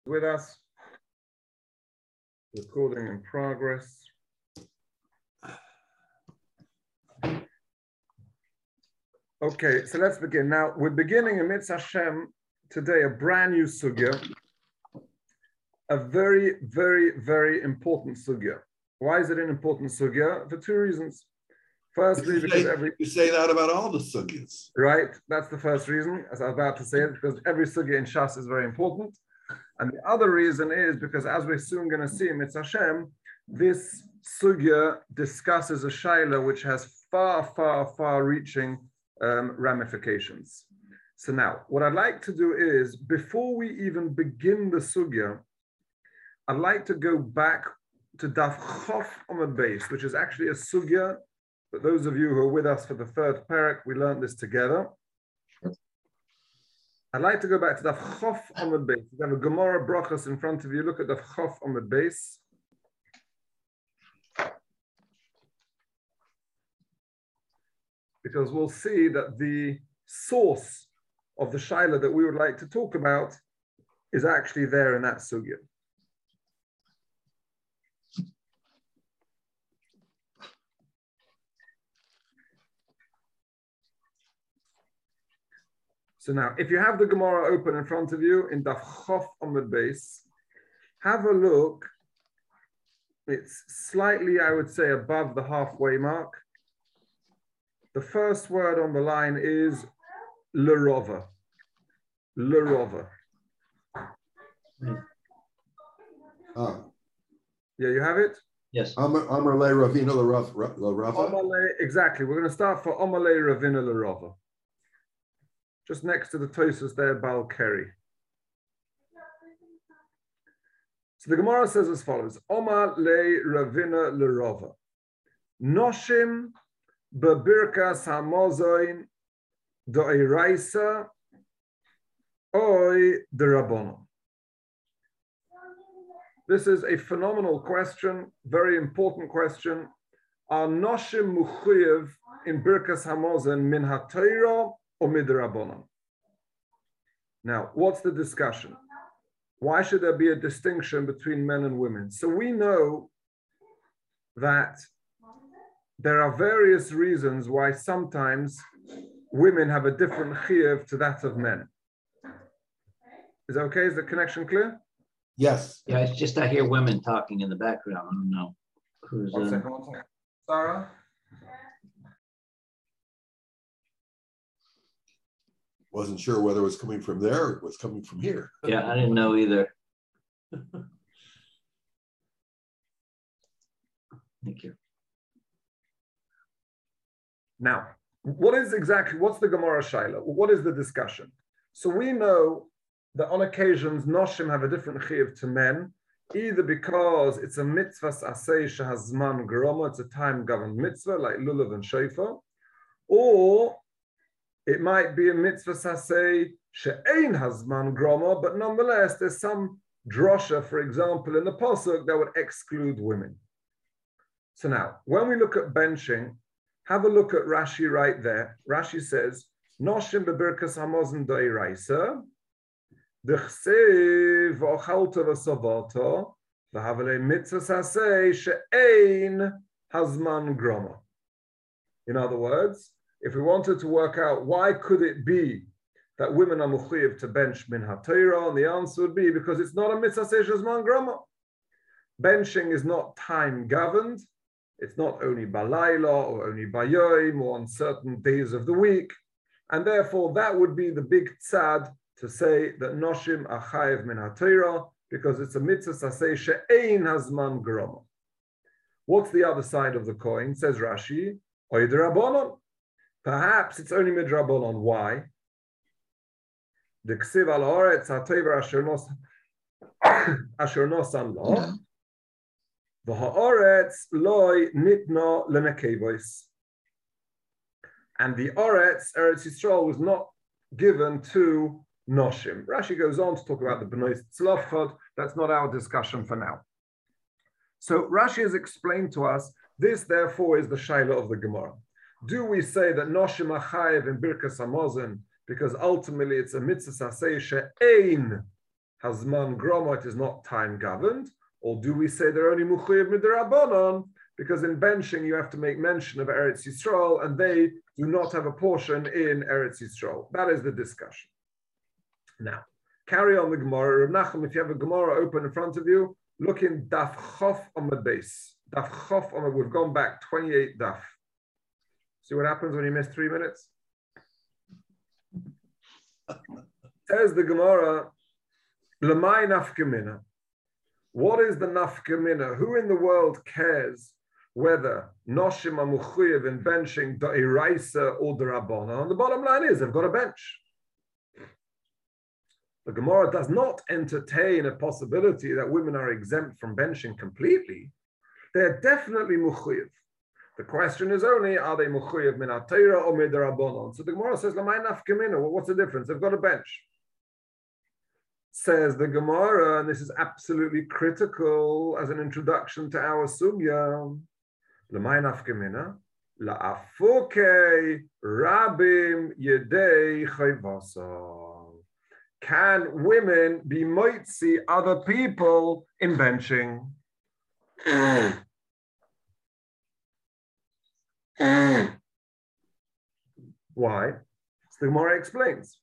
With us, recording in progress. Okay, so let's begin. Now, we're beginning in Mitzvah Hashem today, a brand new sugya, a very, very, very important sugya. Why is it an important sugya? For two reasons. Firstly, because you say that about all the sugyas. Right, that's the first reason, as I was about to say it, because every sugya in Shas is very important. And the other reason is because, as we're soon going to see in Mitzvah Hashem, this sugya discusses a shaila which has far, far, far-reaching ramifications. So now, what I'd like to do is, before we even begin the sugya, I'd like to go back to Daf Chof Amud Beis, which is actually a sugya. But those of you who are with us for the third parak, we learned this together. I'd like to go back to Daf Chof Amud Beis. You have a Gemara Brachos in front of you. Look at Daf Chof Amud Beis. Because we'll see that the source of the shaila that we would like to talk about is actually there in that sugya. So now, if you have the Gemara open in front of you in Daf Chof Amud Beis, have a look. It's slightly, I would say, above the halfway mark. The first word on the line is Lerova. Lerova. Yeah, you have it? Yes. Amar le Ravina Lerova. Exactly. We're going to start for Amar le Ravina Lerova. Just next to the Tosfos there, Bal Keri. So the Gemara says as follows: Omar le Ravina Lerova, Noshim bebirkas hamozoin do'iraisa oi derabonon. This is a phenomenal question, very important question. Are Noshim muchayev in birkas hamozon min haTorah or midrabanan? Now, what's the discussion? Why should there be a distinction between men and women? So we know that there are various reasons why sometimes women have a different chiyuv to that of men. Is that okay? Is the connection clear? Yes. Yeah, it's just I hear women talking in the background. I don't know who's. One second. Sarah? Wasn't sure whether it was coming from there or it was coming from here. Yeah, I didn't know either. Thank you. Now, what's the Gemara Shaila? What is the discussion? So we know that on occasions, Noshim have a different chiyuv to men, either because it's a mitzvah asay shehazman groma, it's a time-governed mitzvah, like lulav and shofar, or it might be a mitzvah saseh she'ein hazman groma, but nonetheless, there's some drosha, for example, in the pasuk that would exclude women. So now, when we look at benching, have a look at Rashi right there. Rashi says, Noshim bebirkas hamozon do'iraisa, d'chsev v'ochalta v'savato, v'havalei mitzvah saseh she'ein hazman groma. In other words, if we wanted to work out why could it be that women are mechuyev to bench min haTorah, and the answer would be because it's not a mitzvah shezman groma. Benching is not time governed. It's not only balayla or only bayoim or on certain days of the week, and therefore that would be the big tzad to say that noshim are chayev min haTorah because it's a mitzvah saseh she'ein hazman groma. What's the other side of the coin? Says Rashi, oy d'rabanan. Perhaps it's only midrabanan. Why? The ksiv al haaretz ha'tover asher nosan lo, v'haaretz loy nitna lemekevois. And the Eretz Yisrael, was not given to Noshim. Rashi goes on to talk about the Bnei Tzlofchot. That's not our discussion for now. So Rashi has explained to us, this therefore is the shaila of the Gemara. Do we say that Noshim Achayev in Birkas Hamazon because ultimately it's a mitzvah saseh she'ein Hazman Groma, it is not time governed, or do we say they're only Muchayev Midrabanan? Because in benching you have to make mention of Eretz Yisrael, and they do not have a portion in Eretz Yisrael. That is the discussion. Now, carry on the Gemara. Rav Nachum, if you have a Gemara open in front of you, look in Daf Chof on the base. Daf Chof on the, we've gone back 28 Daf. See what happens when you miss 3 minutes? Says the Gemara, Lamai nafkamina. What is the nafkamina? Who in the world cares whether Noshim are Muchayev in benching Da'iraisa or D'Rabbanan? And the bottom line is they've got a bench. The Gemara does not entertain a possibility that women are exempt from benching completely. They're definitely Muchayev. The question is only, are they Muchayev min HaTorah or min D'Rabbanan? So the Gemara says, Lamai nafkamina. Well, what's the difference? They've got a bench. Says the Gemara, and this is absolutely critical as an introduction to our sugya. L'may nafkamina, la'afuke rabim yedei chayvasa. Can women be moitzi other people in benching? Why? So the Gemara explains.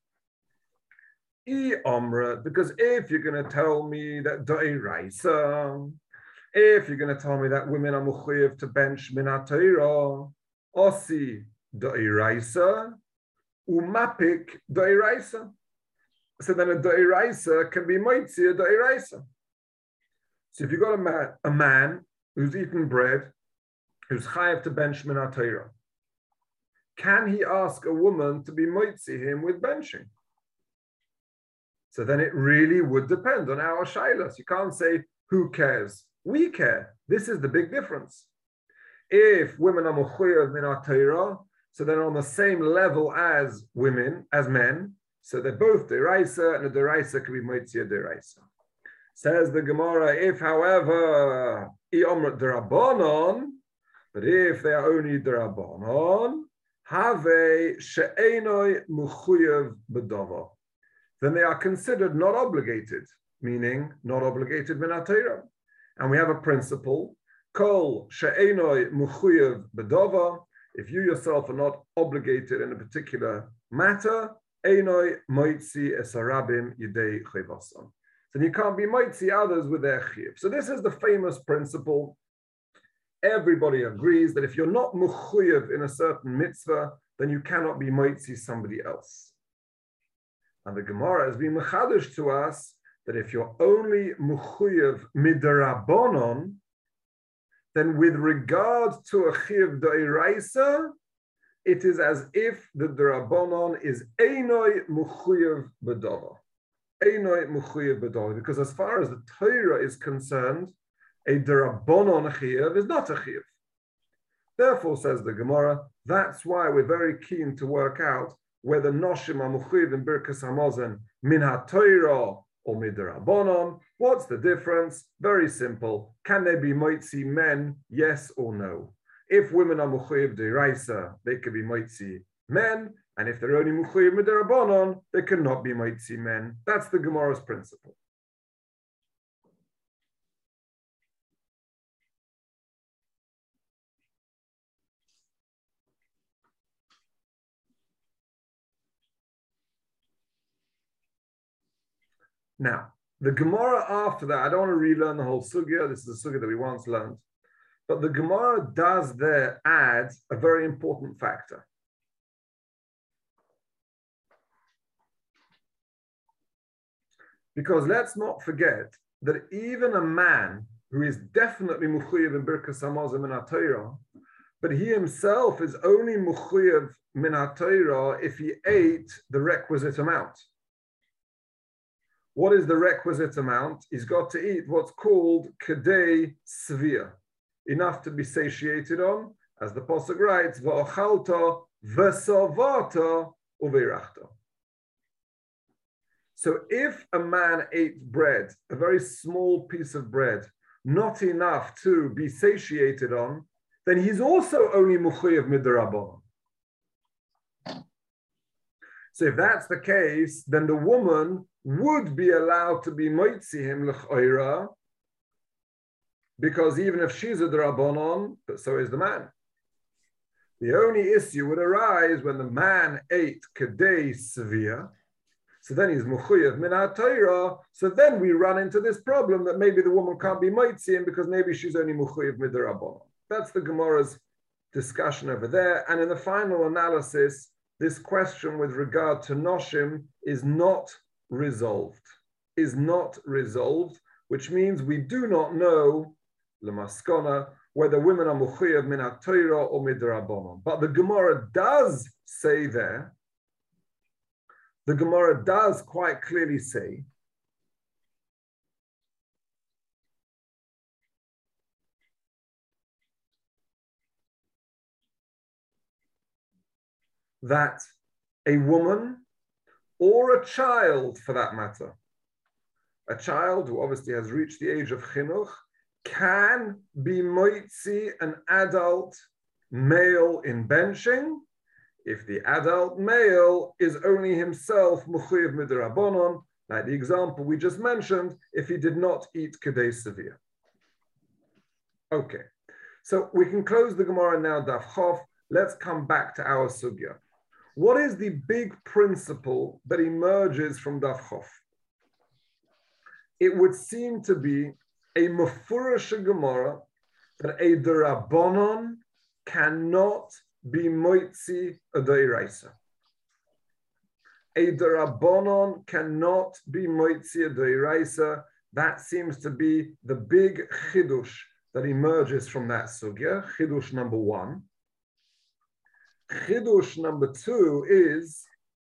Because if you're going to tell me that Da'iraisa, if you're going to tell me that women are Muchayev to bench min HaTorah, Osi Da'iraisa, Umapik Da'iraisa. So then a Da'iraisa can be Moitzi a Da'iraisa. So if you've got a man who's eaten bread, who's Chayev to bench min HaTorah, can he ask a woman to be Moitzi him with benching? So then it really would depend on our shaylas. You can't say, who cares? We care. This is the big difference. If women are Muchayev min HaTorah, so they're on the same level as women, as men, so they're both D'Oraisa, and a D'Oraisa can be Moitzia D'Oraisa. Says the Gemara, if however, I'omrat D'Rabbanon, but if they are only D'Rabbanon, have she'enoi Muchayev b'dava, then they are considered not obligated, meaning not obligated min HaTorah. And we have a principle, kol she'enoi muchayev b'dava, if you yourself are not obligated in a particular matter, einoi moitzi es harabim yidei chayvasam. So you can't be moitzi others with their chiyuv. So this is the famous principle. Everybody agrees that if you're not muchayev in a certain mitzvah, then you cannot be moitzi somebody else. And the Gemara has been mechadish to us that if you're only muchayev midrabanon, then with regard to a chiyuv d'oraisa, it is as if the drabanon is einoi muchayev b'dava. Einoi muchayev b'dava. Because as far as the Torah is concerned, a drabanon chiyuv is not a chiyuv. Therefore, says the Gemara, that's why we're very keen to work out whether Noshim are Muchayev in Birkas Hamazon min HaTorah or midrabanon. What's the difference? Very simple. Can they be moitzi men? Yes or no? If women are Muchayev d'Oraisa, they can be moitzi men, and if they're only Muchayev midrabanon, they cannot be moitzi men. That's the Gemara's principle. Now, the Gemara after that, I don't want to relearn the whole sugya. This is a sugya that we once learned. But the Gemara does there add a very important factor. Because let's not forget that even a man who is definitely Muchayev in Birkas Hamazon min HaTorah, but he himself is only Muchayev min HaTorah if he ate the requisite amount. What is the requisite amount? He's got to eat what's called kedei svia, enough to be satiated on, as the Pasuk writes, v'ochalta v'savata uveirachta. So if a man ate bread, a very small piece of bread, not enough to be satiated on, then he's also only Muchayev midrabanan. So if that's the case, then the woman would be allowed to be moitzi him l'ch'oira, because even if she's a drabonon, but so is the man. The only issue would arise when the man ate kedei severe, so then he's mechuyev min ha'Torah. So then we run into this problem that maybe the woman can't be moitzi him because maybe she's only mechuyev mid drabonon. That's the Gemara's discussion over there. And in the final analysis, this question with regard to noshim is not resolved, which means we do not know, lemaskona, whether women are mechuyev min ha'Torah or mid drabonon. But the Gemara does say there, the Gemara does quite clearly say that a woman or a child, for that matter, a child who obviously has reached the age of chinuch, can be moitzi an adult male in benching if the adult male is only himself mechuyev midrabanon, like the example we just mentioned, if he did not eat kedei severe. Okay, so we can close the Gemara now, Daf Chof. Let's come back to our sugya. What is the big principle that emerges from Daf Chof? It would seem to be a mefurish Gemara that a derabonon cannot be moitzi a deiraisa. A derabonon cannot be moitzi a deiraisa. That seems to be the big chidush that emerges from that sugya, chidush number one. Chidush number two is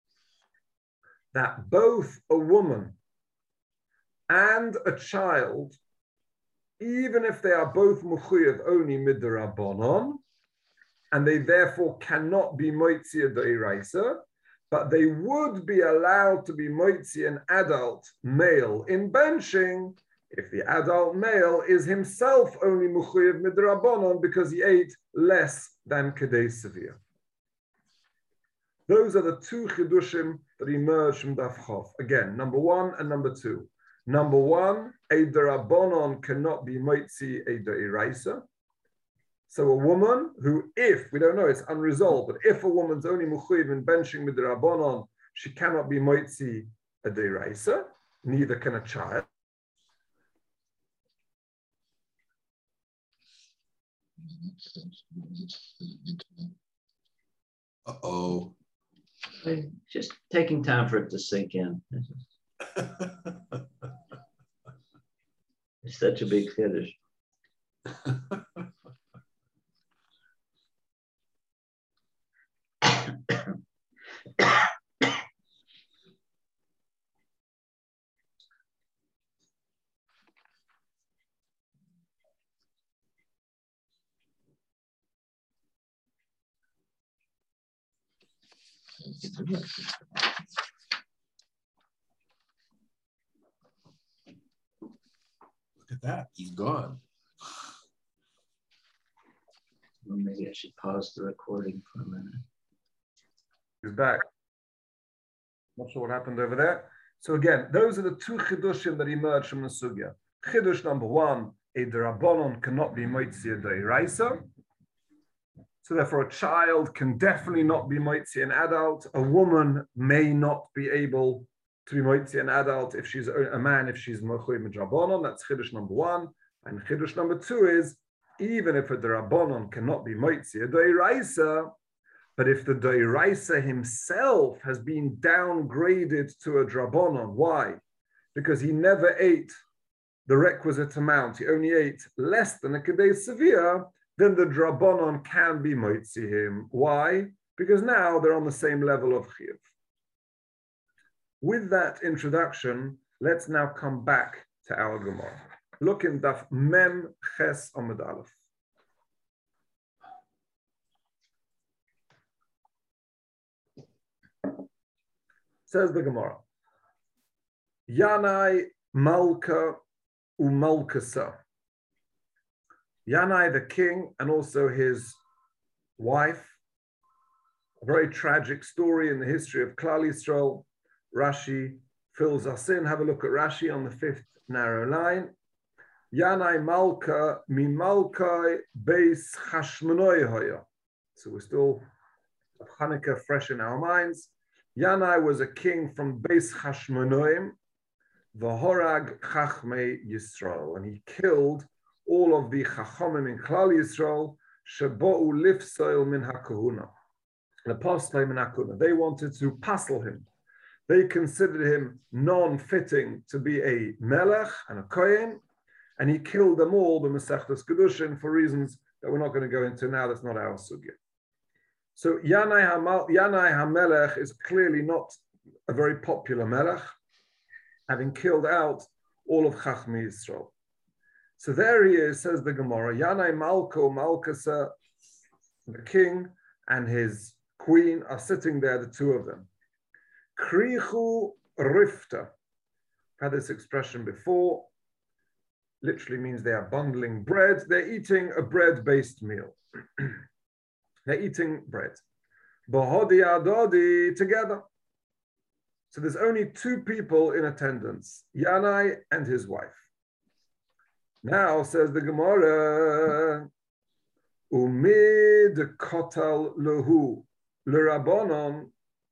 that both a woman and a child, even if they are both mechuyev only midrabanon, and they therefore cannot be moitzi a deiraisa, but they would be allowed to be moitzi an adult male in benching if the adult male is himself only mechuyev midrabanon because he ate less than kedei severe. Those are the two chidushim that emerge from Daf Chof. Again, number one and number two. Number one, a derabonon cannot be moitzi a deiraisa. So a woman who, if, we don't know, it's unresolved, but if a woman's only mechuyev in benching with derabonon, she cannot be moitzi a deiraisa, neither can a child. Uh-oh. Just taking time for it to sink in. It's such a big finish. Look at that. He's gone. Well, maybe I should pause the recording for a minute. He's back. Not sure what happened over there. So again, those are the two chidushim that emerge from the sugya. Chidush number one, a derabonon cannot be moitzi a deiraisa. So therefore, a child can definitely not be moitzi an adult. A woman may not be able to be moitzi an adult if she's a man, if she's mechuyev midrabanon. That's chidush number one. And chidush number two is, even if a derabonon cannot be moitzi a deiraisa, but if the deiraisa himself has been downgraded to a drabonon, why? Because he never ate the requisite amount. He only ate less than a kedei severe. Then the drabonon can be moitzi him. Why? Because now they're on the same level of chiyuv. With that introduction, let's now come back to our Gemara. Look in Daf Mem Ches Amud Aleph. Says the Gemara, Yanai Malka Umalkasa. Yanai the king and also his wife, A very tragic story in the history of Klal Yisrael. Rashi fills us in. Have a look at Rashi on the 5th narrow line. Yanai Malka Mimalkai Beis Chashmonoi Hoya. So we're still Hanukkah fresh in our minds. Yanai was a king from Beis Chashmonoim, V'horag Chachmei Yisrael, and he killed all of the Chachomim in Klal Yisrael, Shebo'u Lifsoil Min HaKahuna, the Apostle Min HaKahuna. They wanted to passel him. They considered him non-fitting to be a melech and a kohen, and he killed them all, the Masechtas Kedushin, for reasons that we're not going to go into now. That's not our sugya. So Yanai HaMelech is clearly not a very popular melech, having killed out all of Chachmei Yisrael. So there he is, says the Gemara, Yanai Malko, Malkasa, the king and his queen are sitting there, the two of them. Krichu Rifta. I've had this expression before. Literally means they are bundling bread. They're eating a bread-based meal. They're eating bread. Bahodi Adodi together. So there's only two people in attendance, Yanai and his wife. Now, says the Gemara, Umid kotal lehu l'Rabbanon,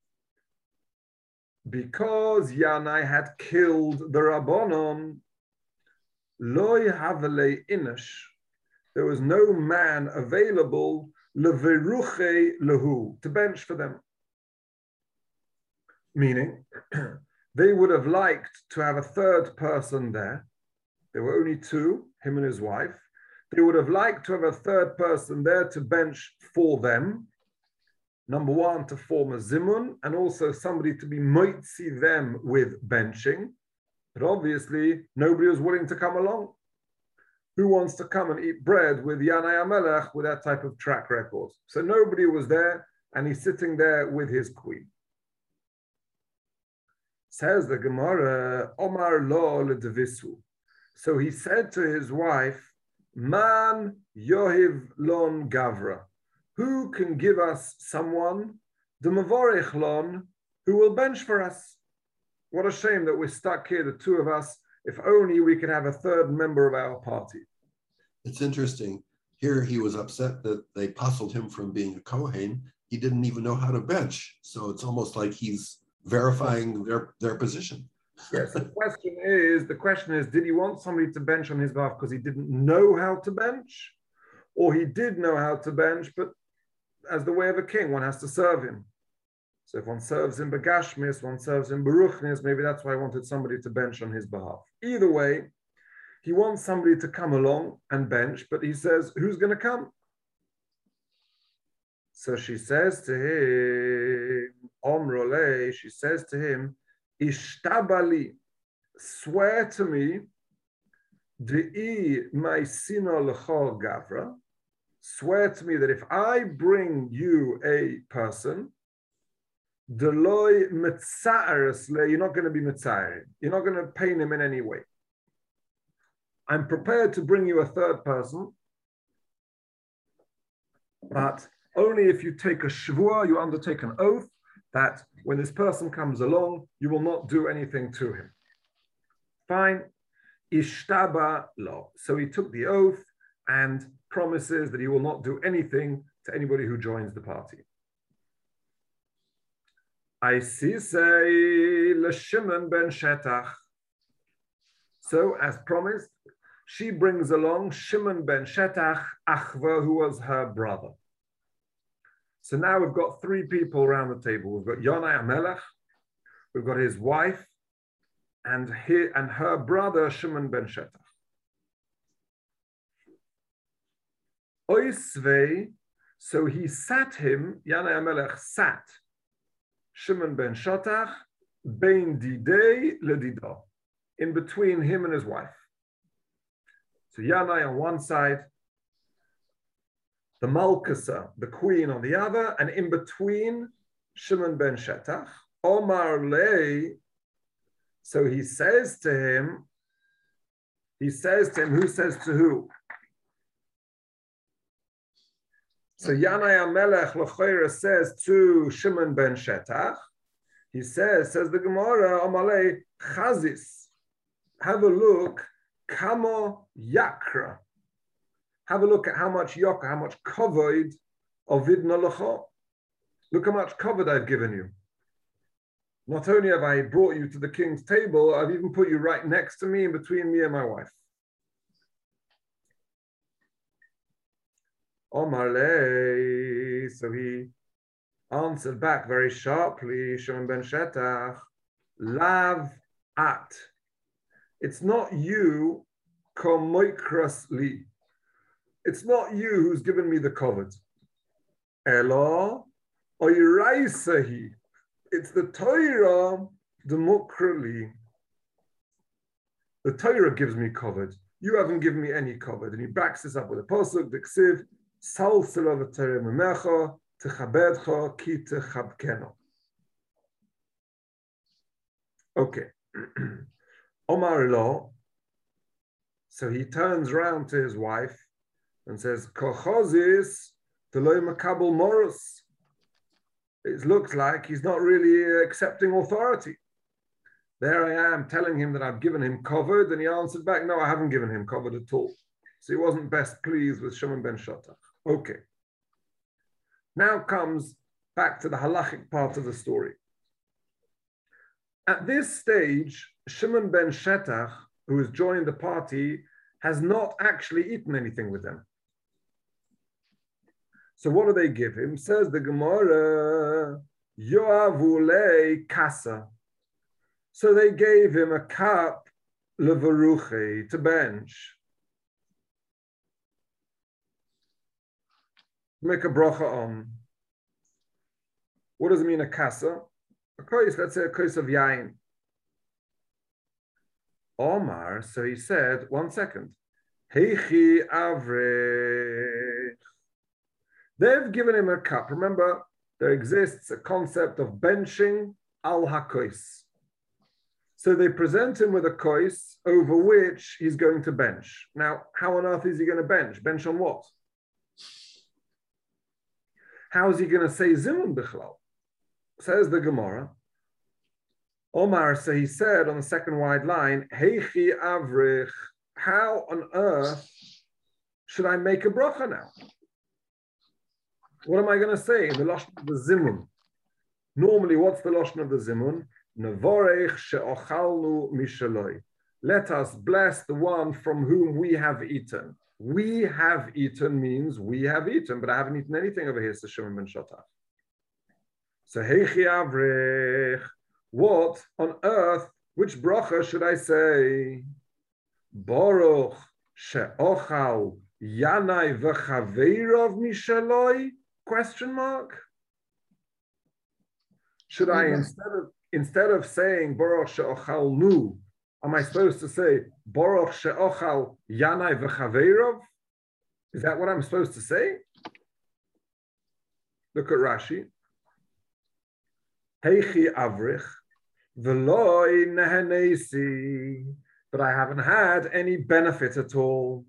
because Yanai had killed the Rabbanon, loy havele inish, there was no man available leveruche lehu, to bench for them. Meaning, they would have liked to have a third person there. There were only two, him and his wife. They would have liked to have a third person there to bench for them. Number one, to form a zimun, and also somebody to be moitzi them with benching. But obviously, nobody was willing to come along. Who wants to come and eat bread with Yanai HaMelech with that type of track record? So nobody was there, and he's sitting there with his queen. Says the Gemara, Omar lo ledevisu. So he said to his wife, Man yohiv lon gavra. Who can give us someone, the mavorech lon, who will bench for us? What a shame that we're stuck here, the two of us. If only we could have a third member of our party. It's interesting. Here he was upset that they pustled him from being a Kohen. He didn't even know how to bench. So it's almost like he's verifying their position. Yes, the question is, did he want somebody to bench on his behalf because he didn't know how to bench? Or he did know how to bench, but as the way of a king, one has to serve him. So if one serves him begashmis, one serves him beruchnis, maybe that's why I wanted somebody to bench on his behalf. Either way, he wants somebody to come along and bench, but he says, who's going to come? So she says to him, Omrole, she says to him, Ishtabali, swear to me, De'i my sino l'chol gavra, swear to me that if I bring you a person, Deloy mitza'aris le, you're not going to be mitza'arim. You're not going to pain him in any way. I'm prepared to bring you a third person, but only if you take a shvua, you undertake an oath that when this person comes along, you will not do anything to him. Fine. Ishtaba lo. So he took the oath and promises that he will not do anything to anybody who joins the party. I see say l'Shimon ben Shetach. So as promised, she brings along Shimon ben Shetach, Achva, who was her brother. So now we've got three people around the table. We've got Yanai HaMelech, we've got his wife, and her brother Shimon ben Shetach. Oisvei, so he sat him, Yanai HaMelech sat Shimon ben Shetach, bein didei ledidah, in between him and his wife. So Yanai on one side, the Malkasa, the queen on the other, and in between Shimon ben Shetach, Omar Lei. So he says to him, who says to who? So Yanai HaMelech L'choira says to Shimon ben Shetach, he says the Gemara, Amalei Chazis, have a look, Kamo Yakra. Have a look at how much Yakra, how much covered Ovidna L'cho. Look how much covered I've given you. Not only have I brought you to the king's table, I've even put you right next to me, in between me and my wife. Omarle, so he answered back very sharply, Shimon ben Shetach, Lav at. It's not you, komoikras li. It's not you who's given me the covet. Elo, oiraisahi. It's the Torah, the mukrali. The Torah gives me covet. You haven't given me any covet. And he backs this up with a pasuk, the ksiv, Sal Selav Torah Memecha, Techabedcha, Ki Techabkeno. Okay. Omar Lo. So he turns around to his wife and says, Kochozis Teloi Makabel Morus. It looks like he's not really accepting authority. There I am telling him that I've given him covered, and he answered back, no, I haven't given him covered at all. So he wasn't best pleased with Shimon ben Shetach. Okay. Now comes back to the halachic part of the story. At this stage, Shimon ben Shetach, who has joined the party, has not actually eaten anything with them. So what do they give him? Says the Gemara, Yoavule kasa. So they gave him a cup, levaruche, to bench. Make a bracha on. What does it mean, a kasa? A kois, let's say a kois of yain. Omar, so he said, 1 second. Heichi avrech. They've given him a cup. Remember, there exists a concept of benching al hakois. So they present him with a kois over which he's going to bench. Now, how on earth is he going to bench? Bench on what? How is he going to say zimun bichlal? Says the Gemara. Omar, so he said on the second wide line, Heichi avrich, how on earth should I make a bracha now? What am I going to say in the lashon of the zimun? Normally, what's the lashon of the zimun? Nevorech she'ochalnu mishaloi. Let us bless the one from whom we have eaten. We have eaten means we have eaten, but I haven't eaten anything over here, says Shimon ben Shetach. So heichi avrech, what on earth, which bracha should I say? Baruch she'ochal yanai v'chaveirov mishaloi? Question mark. Should I instead of saying Baruch she'ochal nu, am I supposed to say Baruch she'ochal yanai v'chaveirov? Is that what I'm supposed to say? Look at Rashi. Heichi avrich v'loi nehenesi, but I haven't had any benefit at all.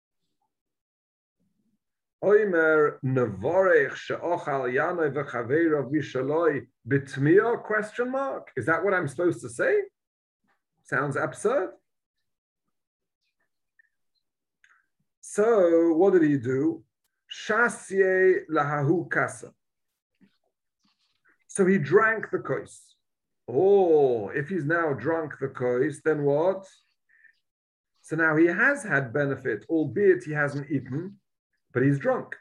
Oimer nevorech she'ochal yanai v'chaveirov mishaloi bitmiyah? Question mark. Is that what I'm supposed to say? Sounds absurd. So what did he do? Shasye lahahu kasa. So he drank the kois. Oh, if he's now drunk the kois, then what? So now he has had benefit, albeit he hasn't eaten, but he's drunk.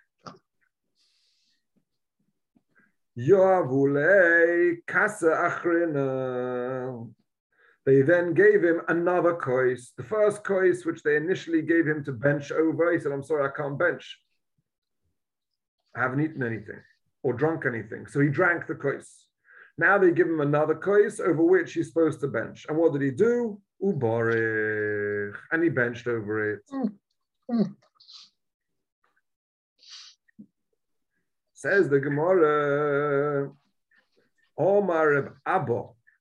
Yoavule kasa achrina. They then gave him another kois. The first kois, which they initially gave him to bench over, he said, I'm sorry, I can't bench. I haven't eaten anything or drunk anything. So he drank the kois. Now they give him another kois over which he's supposed to bench. And what did he do? Ubarich. And he benched over it. Says the Gemara, Omar Reb Abba,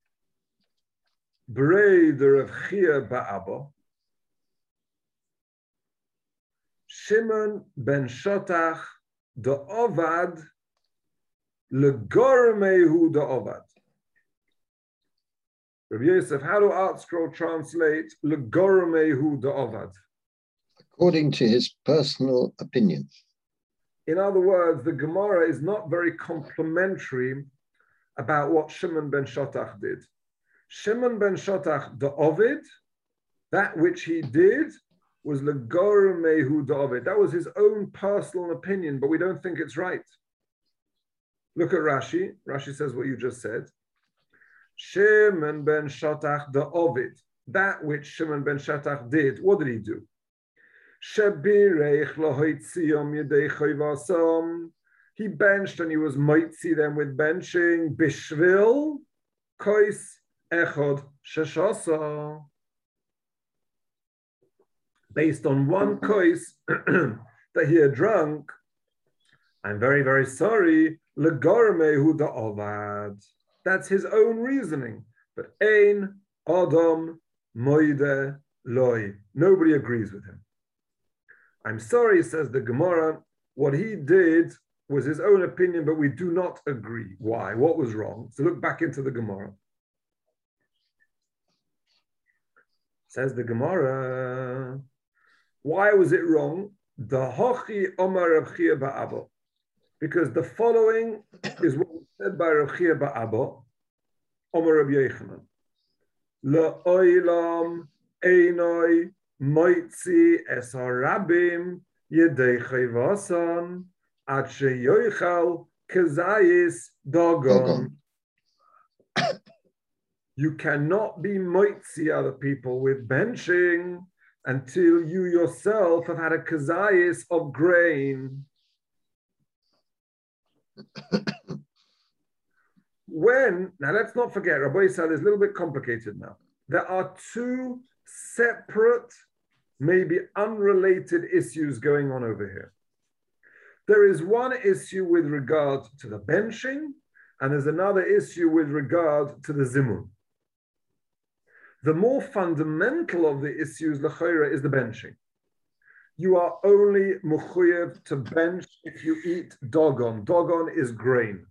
Breder of Chia Ba'abba, Shimon ben Shetach the Ovad legormehu the Ovad. Rabbi Yosef, how do Art Scroll translate legormehu the Ovad? According to his personal opinion. In other words, the Gemara is not very complimentary about what Shimon ben Shotach did. Shimon ben Shotach, the Ovid, that which he did was legormehu the Ovid. That was his own personal opinion, but we don't think it's right. Look at Rashi. Rashi says what you just said. Shimon ben Shotach, the Ovid, that which Shimon ben Shotach did, what did he do? He benched and he was moitzi them with benching bishvil kois echod sheshasa, based on one kois that he had drunk. I'm very, very sorry. Legormehu da ovad. That's his own reasoning. But ein adam moide loy. Nobody agrees with him. I'm sorry, says the Gemara, what he did was his own opinion, but we do not agree. Why? What was wrong? So look back into the Gemara. Says the Gemara, why was it wrong? The Hochi Omar Rav Chia Ba'abo. Because the following is what was said by Rav Chia Ba'abo, Omar Rabbi Yochanan. La'oilam einoi moitzi es harabim yedei chayvasan ad sheyoichal kezayis dogon. You cannot be moitzi other people with benching until you yourself have had a kezayis of grain. Now let's not forget, Rabbi Yisrael is a little bit complicated now. There are two separate, maybe unrelated issues going on over here. There is one issue with regard to the benching, and there's another issue with regard to the zimun. The more fundamental of the issues, l'chayra, is the benching. You are only mechuyev to bench if you eat dogon. Dogon is grain.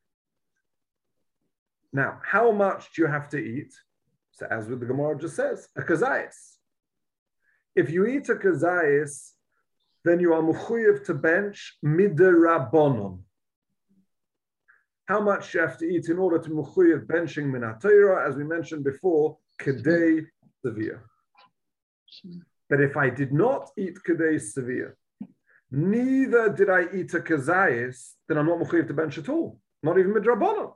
Now, how much do you have to eat? So as with the Gemara just says, a kazayis. If you eat a kazayis, then you are mechuyev to bench midirabonon. How much you have to eat in order to mechuyev benching min haTorah, as we mentioned before, kedei severe. But if I did not eat kedei severe, neither did I eat a kazayis, then I'm not mechuyev to bench at all, not even midrabonon.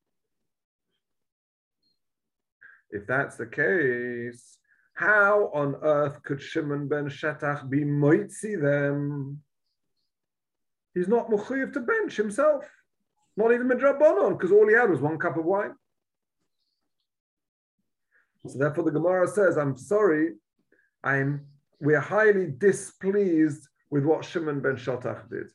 If that's the case, how on earth could Shimon ben Shetach be moitzi them? He's not mechuyev to bench himself, not even midrabanon, because all he had was 1 cup of wine. So therefore, the Gemara says, "I'm sorry, we're highly displeased with what Shimon ben Shetach did."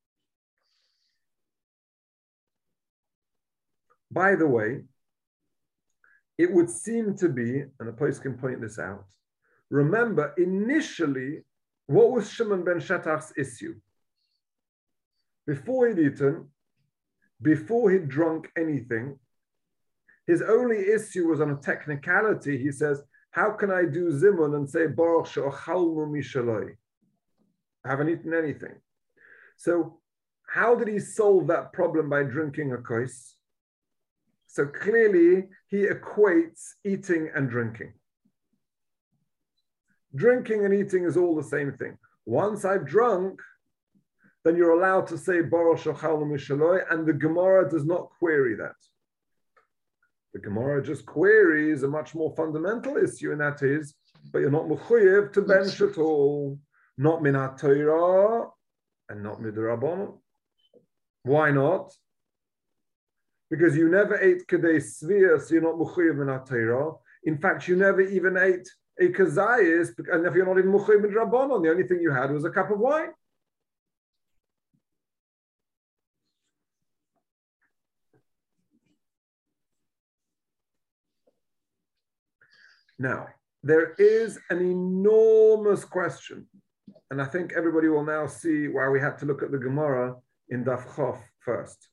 By the way, it would seem to be, and the post can point this out, remember, initially, what was Shimon ben Shetach's issue? Before he'd eaten, before he'd drunk anything, his only issue was on a technicality. He says, how can I do zimun and say, Baruch she'ochalnu mishaloi? I haven't eaten anything. So how did he solve that problem by drinking a kois? So clearly, he equates eating and drinking. Drinking and eating is all the same thing. Once I've drunk, then you're allowed to say Baruch Shochalnu Mishaloi, and the Gemara does not query that. The Gemara just queries a much more fundamental issue, and that is, but you're not mechuyev to bench at all, not min haTorah and not midrabanan. Why not? Because you never ate kedei svir, so you're not mechuyev min haTorah. In fact, you never even ate a kazayis, and if you're not even mechuyev min rabbanon, the only thing you had was a cup of wine. Now, there is an enormous question and I think everybody will now see why we had to look at the Gemara in Daf Chof first.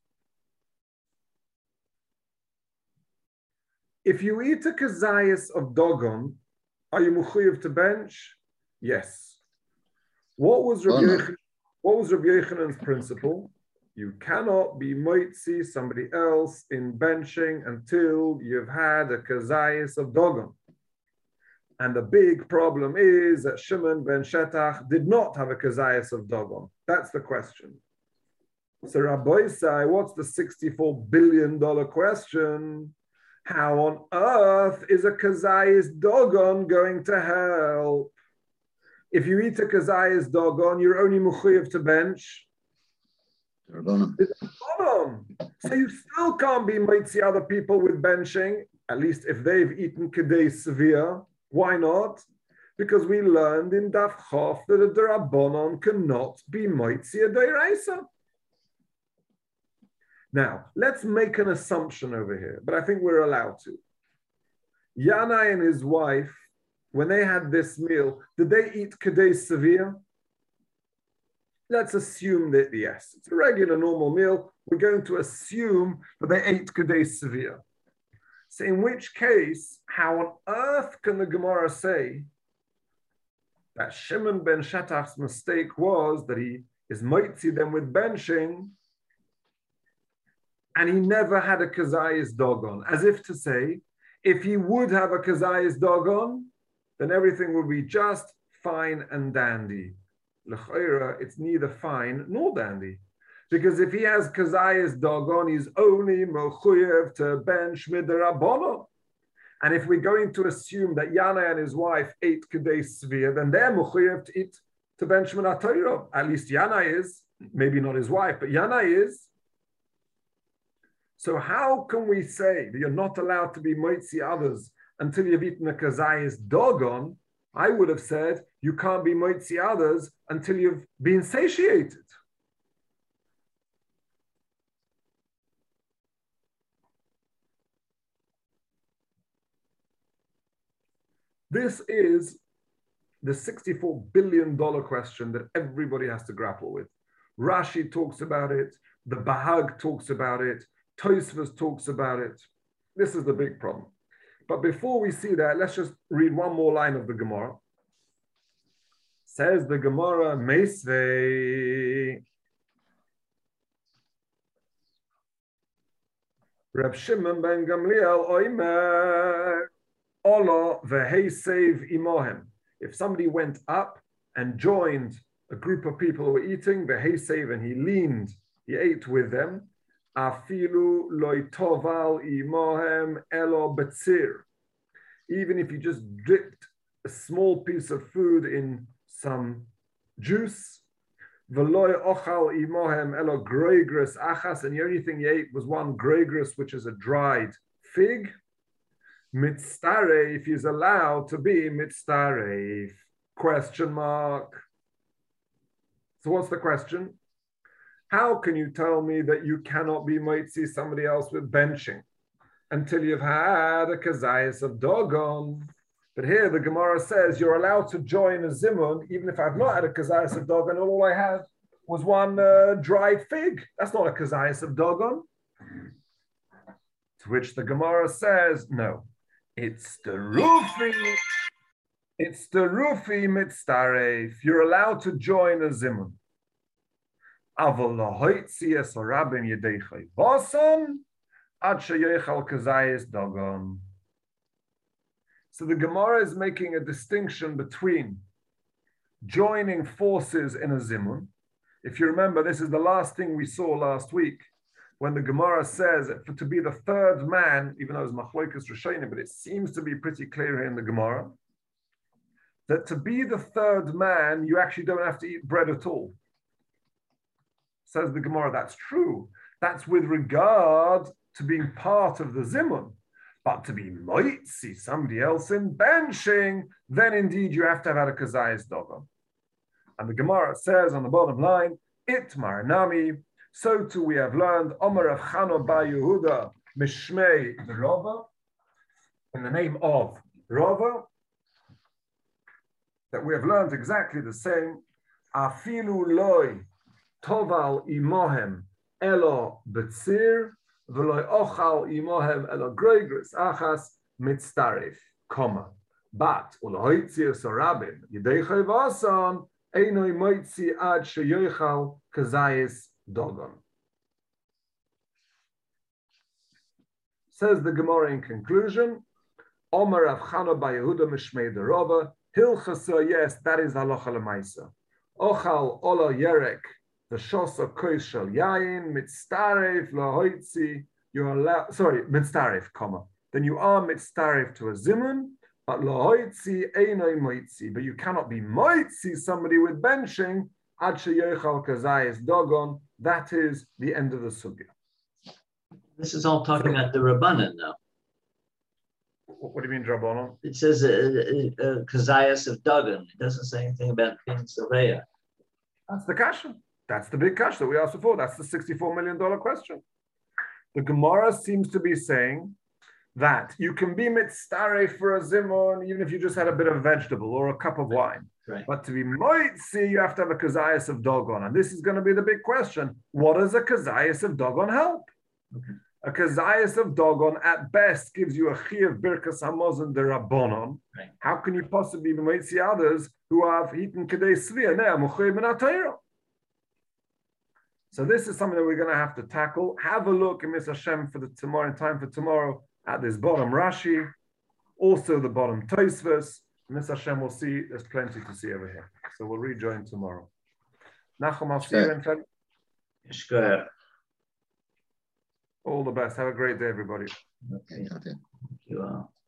If you eat a kazayas of dogon, are you mechuyev to bench? Yes. What was Rabbi Yochanan's principle? You cannot be moitzi somebody else in benching until you've had a kazayas of dogon. And the big problem is that Shimon ben Shetach did not have a kazayas of dogon. That's the question. So Rabbi say, what's the $64 billion question? How on earth is a kazayas dogon going to help? If you eat a kazayas dogon, you're only mechuyev to bench. So you still can't be mitzi other people with benching, at least if they've eaten kedei severe. Why not? Because we learned in Daf Chof that a Derabonon cannot be mitzi a deiraisa. Now, let's make an assumption over here, but I think we're allowed to. Yanai and his wife, when they had this meal, did they eat kedei severe? Let's assume that yes, it's a regular normal meal. We're going to assume that they ate kedei severe. So in which case, how on earth can the Gemara say that Shimon ben Shetach's mistake was that he is moitzi them with benching and he never had a kazayas dogon? As if to say, if he would have a kazayas dogon, then everything would be just fine and dandy. L'chayra, it's neither fine nor dandy. Because if he has kazayas dogon, he's only mechuyev to bench midarabono. And if we're going to assume that Yana and his wife ate kedei svir, then they're mechuyev to eat to bench minatayro. At least Yana is, maybe not his wife, but Yana is. So how can we say that you're not allowed to be moitzi others until you've eaten a kazayas dogon? I would have said you can't be moitzi others until you've been satiated. This is the $64 billion question that everybody has to grapple with. Rashi talks about it, the Bahag talks about it, Tosfos talks about it. This is the big problem. But before we see that, let's just read one more line of the Gemara. Says the Gemara, Meisvei. Reb Shimon ben Gamliel oimer, Ola v'heisev imohem. If somebody went up and joined a group of people who were eating, v'heisev, and he leaned, he ate with them, afilu loitoval imohem elo betzir. Even if you just dipped a small piece of food in some juice, v'loy ochal imohem elo groigris achas, and the only thing he ate was one groigris, which is a dried fig. Mitztare, if he's allowed to be mitztare, question mark. So what's the question? How can you tell me that you cannot be moitzi somebody else with benching until you've had a kazayas of dogon? But here the Gemara says you're allowed to join a zimun even if I've not had a kazayas of dogon, and all I had was one dried fig. That's not a kazayas of dogon. To which the Gemara says, no, it's the rufi. It's the rufi mitztaref. You're allowed to join a zimun. So the Gemara is making a distinction between joining forces in a zimun. If you remember, this is the last thing we saw last week, when the Gemara says that to be the third man, even though it's machlokas rishonim, but it seems to be pretty clear here in the Gemara, that to be the third man, you actually don't have to eat bread at all. Says the Gemara, that's true. That's with regard to being part of the zimun. But to be moitzi somebody else in benching, then indeed you have to have had a kazayas dogon. And the Gemara says on the bottom line, Itmar Nami, so too we have learned, Omer of Chano Bar Yehuda, Mishmei the Rava, in the name of Rava, that we have learned exactly the same, afilu loy toval imohem elo betzir v'loy ochal imohem elo groigris achas mitztarif, comma. But ulohoitzi sorabim yidei chayvason einoi moitzi ad sheyoichal kazayis dogon. Says the Gemara in conclusion, Omer Rav Chana bar Yehuda Mishmei Derova, Hilchasa, yes, that is halacha lemaisa. Ochal ola yerek, the shosa kois shel yayin, mitztaref lahoitzi, you're allowed, sorry, mitztaref, comma. Then you are mitztaref to a zimun, but lahoitzi einoi moitzi, but you cannot be moitzi somebody with benching, ad sheyochal kazayis dogon, that is the end of the sugya. This is all talking about the Rabbanan now. What do you mean, Drabonon? It says Kazayas of Dagon. It doesn't say anything about King Silveya. That's the kasha. That's the big kasha that we asked before. That's the $64 million question. The Gemara seems to be saying that you can be mitztaref for a zimun even if you just had a bit of vegetable or a cup of wine. Right. But to be moitzi, you have to have a kazayas of dogon. And this is going to be the big question. What does a kazayas of dogon help? Okay. A kazayas of dogon at best gives you a chiyav birkas hamazon derabbonon. Right. How can you possibly be moitzi others who have eaten kedei svia nea muchoy min atayro? So this is something that we're going to have to tackle. Have a look in Miss Hashem for the tomorrow, in time for tomorrow, at this bottom Rashi, also the bottom Tosfos. Miss Hashem will see, there's plenty to see over here. So we'll rejoin tomorrow. Nachum, I'll see you in February. Shkoyach. All the best. Have a great day, everybody. Okay. Thank you all.